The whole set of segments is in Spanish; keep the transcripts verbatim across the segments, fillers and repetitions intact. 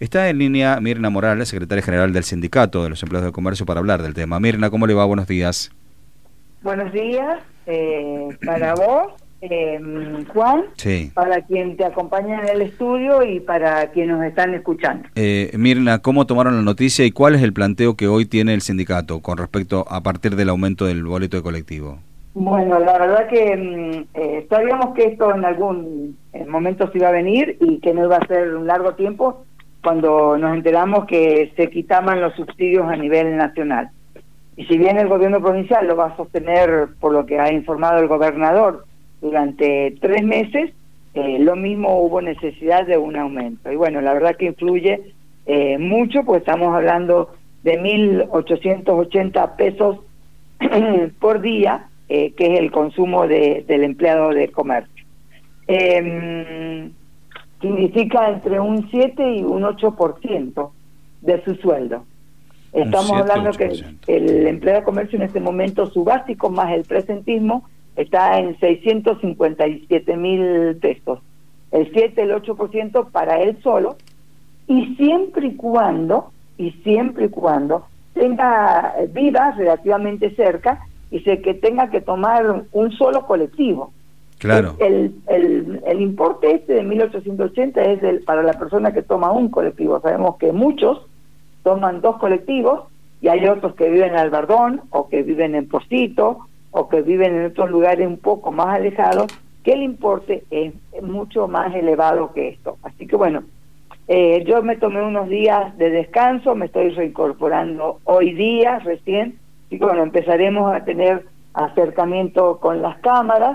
Está en línea Mirna Morales, secretaria general del Sindicato de los Empleados de Comercio, para hablar del tema. Mirna, ¿cómo le va? Buenos días. Buenos días, eh, para vos, eh, Juan, sí. Para quien te acompaña en el estudio y para quienes nos están escuchando. Eh, Mirna, ¿cómo tomaron la noticia y cuál es el planteo que hoy tiene el sindicato con respecto a partir del aumento del boleto de colectivo? Bueno, la verdad que eh, sabíamos que esto en algún momento se iba a venir y que no iba a ser un largo tiempo cuando nos enteramos que se quitaban los subsidios a nivel nacional. Y si bien el gobierno provincial lo va a sostener, por lo que ha informado el gobernador, durante tres meses, eh, lo mismo hubo necesidad de un aumento. Y bueno, la verdad que influye eh, mucho, pues estamos hablando de mil ochocientos ochenta pesos por día, eh, que es el consumo de, del empleado de comercio. Eh, significa entre un siete y un ocho por ciento de su sueldo. Estamos hablando que el empleado de comercio en este momento, su básico más el presentismo, está en seiscientos cincuenta y siete mil pesos. El siete, el ocho por ciento para él solo, y siempre y cuando, y siempre y cuando tenga viva relativamente cerca y sé que tenga que tomar un solo colectivo. Claro. El, el, el importe este de mil ochocientos ochenta es el, para la persona que toma un colectivo. Sabemos que muchos toman dos colectivos y hay otros que viven en Albardón o que viven en Pocito o que viven en otros lugares un poco más alejados, que el importe es mucho más elevado que esto. Así que bueno, eh, yo me tomé unos días de descanso, me estoy reincorporando hoy día recién, y bueno, empezaremos a tener acercamiento con las cámaras,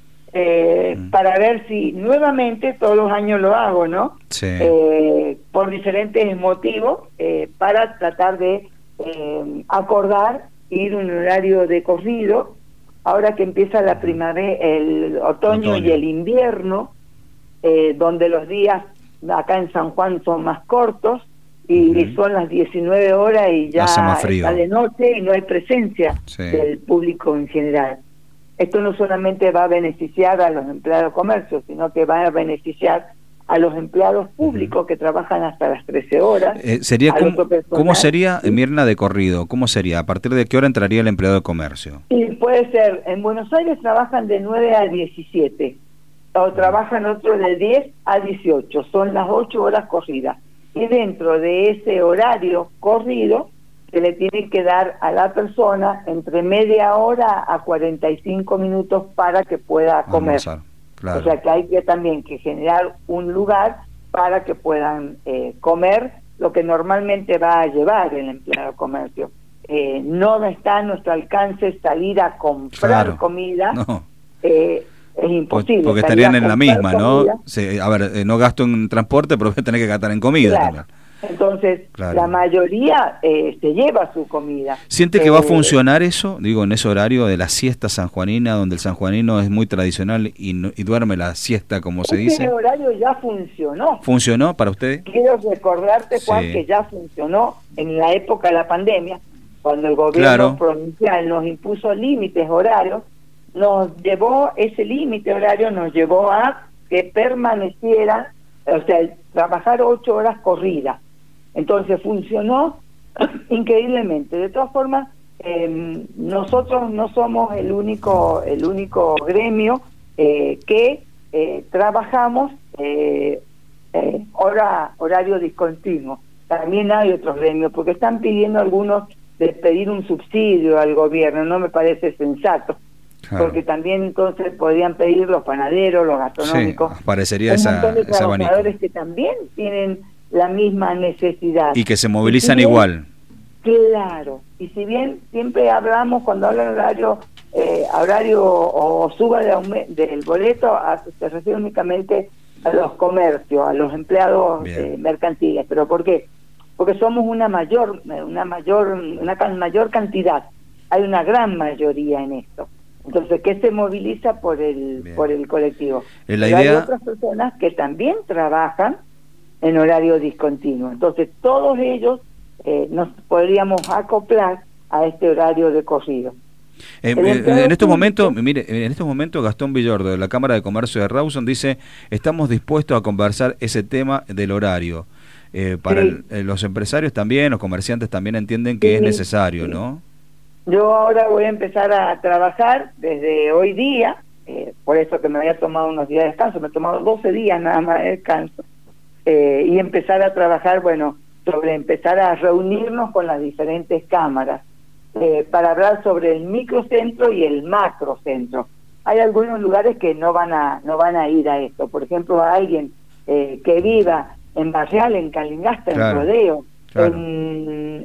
Eh, mm. para ver si nuevamente, todos los años lo hago, ¿no? Sí. Eh, por diferentes motivos, eh, para tratar de eh, acordar ir un horario de corrido, ahora que empieza la primavera, el otoño, otoño. y el invierno, eh, donde los días acá en San Juan son más cortos, y, uh-huh. y son las diecinueve horas y ya está de noche y no hay presencia sí. del público en general. Esto no solamente va a beneficiar a los empleados de comercio, sino que va a beneficiar a los empleados públicos uh-huh. que trabajan hasta las trece horas. Eh, sería como, ¿Cómo sería, ¿sí? Mirna, de corrido? ¿Cómo sería? ¿A partir de qué hora entraría el empleado de comercio? Y puede ser, en Buenos Aires trabajan de nueve a diecisiete, o trabajan otros de diez a dieciocho, son las ocho horas corridas. Y dentro de ese horario corrido, se le tiene que dar a la persona entre media hora a cuarenta y cinco minutos para que pueda comer. Almorzar, claro. O sea que hay que también que generar un lugar para que puedan eh, comer lo que normalmente va a llevar el empleado de comercio. Eh, no está a nuestro alcance salir a comprar claro. comida, no. eh, es imposible. Porque estarían en la misma, comida. ¿no? Sí, a ver, eh, no gasto en transporte, pero voy a tener que gastar en comida claro. también. Entonces, claro. la mayoría eh, se lleva su comida. ¿Siente que eh, va a funcionar eso? Digo, en ese horario de la siesta sanjuanina, donde el sanjuanino es muy tradicional y, no, y duerme la siesta, como se dice. Ese horario ya funcionó. ¿Funcionó para usted? Quiero recordarte, Juan, sí. que ya funcionó en la época de la pandemia, cuando el gobierno claro. provincial nos impuso límites horarios, nos llevó, ese límite horario nos llevó a que permaneciera, o sea, trabajar ocho horas corridas. Entonces funcionó increíblemente. De todas formas, eh, nosotros no somos el único el único gremio eh, que eh, trabajamos eh, eh, hora horario discontinuo. También hay otros gremios, porque están pidiendo algunos de pedir un subsidio al gobierno. No me parece sensato. Claro. Porque también entonces podrían pedir los panaderos, los gastronómicos. Sí, parecería un montón de esa, trabajadores que también tienen la misma necesidad. Y que se movilizan si bien, igual. Claro. Y si bien siempre hablamos, cuando hablan de horario, eh, horario o suba de aume- del boleto, a, se refiere únicamente a los comercios, a los empleados eh, mercantiles. ¿Pero por qué? Porque somos una mayor, una mayor, una can- mayor cantidad. Hay una gran mayoría en esto. Entonces, ¿qué se moviliza por el Bien. por el colectivo? La Pero idea... hay otras personas que también trabajan en horario discontinuo. Entonces, todos ellos eh, nos podríamos acoplar a este horario de corrido. Eh, eh, en estos momentos, mire, en estos momentos Gastón Villordo de la Cámara de Comercio de Rawson dice: estamos dispuestos a conversar ese tema del horario. eh, para sí. el, eh, los empresarios también, los comerciantes también entienden que sí, es necesario, sí. ¿no? Yo ahora voy a empezar a trabajar desde hoy día, eh, por eso que me había tomado unos días de descanso, me he tomado doce días nada más de descanso, eh, y empezar a trabajar, bueno, sobre empezar a reunirnos con las diferentes cámaras, eh, para hablar sobre el microcentro y el macrocentro. Hay algunos lugares que no van a no van a ir a esto. Por ejemplo, a alguien eh, que viva en Barrial, en Calingasta, Claro, en Rodeo, claro. en,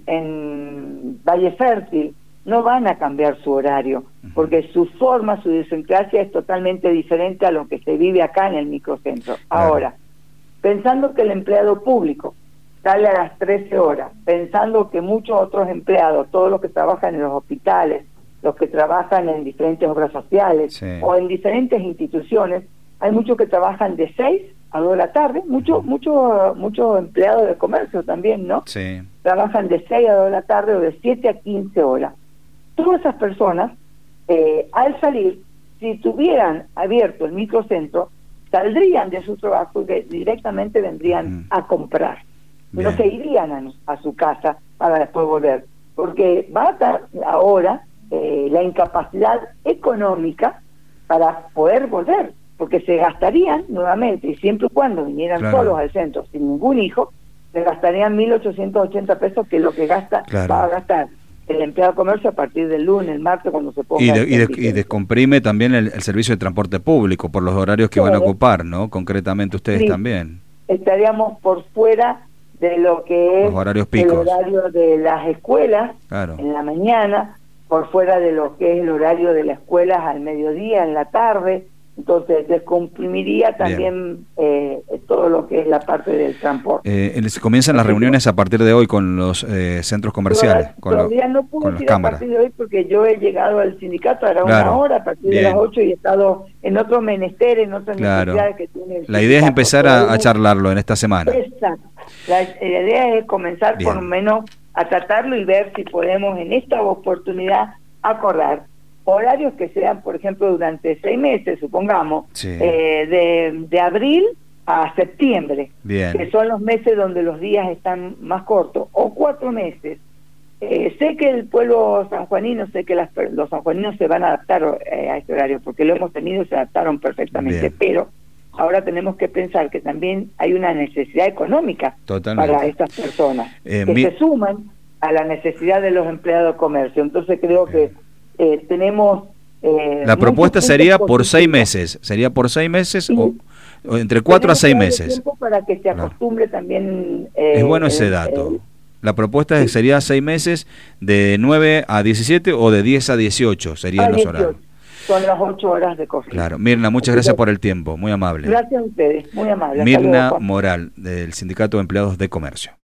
en Valle Fértil, no van a cambiar su horario, porque su forma, su idiosincrasia es totalmente diferente a lo que se vive acá en el microcentro. Claro. Ahora, pensando que el empleado público sale a las trece horas, pensando que muchos otros empleados, todos los que trabajan en los hospitales, los que trabajan en diferentes obras sociales, sí, o en diferentes instituciones, hay muchos que trabajan de seis a dos de la tarde, muchos uh-huh. muchos muchos empleados de comercio también, ¿no? Sí. Trabajan de seis a dos de la tarde o de siete a quince horas. Todas esas personas, eh, al salir, si tuvieran abierto el microcentro, saldrían de su trabajo y directamente vendrían uh-huh. a comprar. Bien. No se irían a, a su casa para después volver, porque va a estar ahora eh, la incapacidad económica para poder volver, porque se gastarían nuevamente, y siempre y cuando vinieran claro. solos al centro, sin ningún hijo, se gastarían mil ochocientos ochenta pesos, que es lo que gasta claro. va a gastar el empleado de comercio a partir del lunes, el martes, cuando se ponga... Y, de, y, de, y descomprime también el, el servicio de transporte público por los horarios que sí. van a ocupar, ¿no? Concretamente ustedes sí. también. Estaríamos por fuera de lo que es los horarios picos. El horario de las escuelas claro. en la mañana, por fuera de lo que es el horario de las escuelas al mediodía, en la tarde. Entonces descomprimiría también eh, todo lo que es la parte del transporte. Eh, comienzan las reuniones a partir de hoy con los eh, centros comerciales, Todavía, con, todavía lo, no pude con las decir cámaras. A partir de hoy, porque yo he llegado al sindicato ahora claro. una hora, a partir Bien. de las ocho, y he estado en otros menesteres, en otras claro. necesidades que tiene el La idea es empezar a, a charlarlo en esta semana. Exacto. La, la idea es comenzar Bien. por lo menos a tratarlo y ver si podemos en esta oportunidad acordar horarios que sean, por ejemplo, durante seis meses, supongamos, sí. eh, de, de abril a septiembre, Bien. que son los meses donde los días están más cortos, o cuatro meses. Eh, sé que el pueblo sanjuanino, sé que las, los sanjuaninos se van a adaptar eh, a este horario, porque lo hemos tenido y se adaptaron perfectamente, Bien. pero ahora tenemos que pensar que también hay una necesidad económica Totalmente. para estas personas, eh, que mi... se suman a la necesidad de los empleados de comercio. Entonces creo Bien. que Eh, tenemos eh, la propuesta sería por seis meses sería por seis meses sí. o, o entre cuatro a seis meses para que se acostumbre claro. también eh, es bueno ese el, dato el, la propuesta sí. sería seis meses de nueve a diecisiete o de diez a dieciocho serían los horarios. Son las ocho horas de corrido. Claro. Mirna, muchas gracias por el tiempo, muy amable. Gracias a ustedes, muy amable. Mirna Moral, del Sindicato de Empleados de Comercio.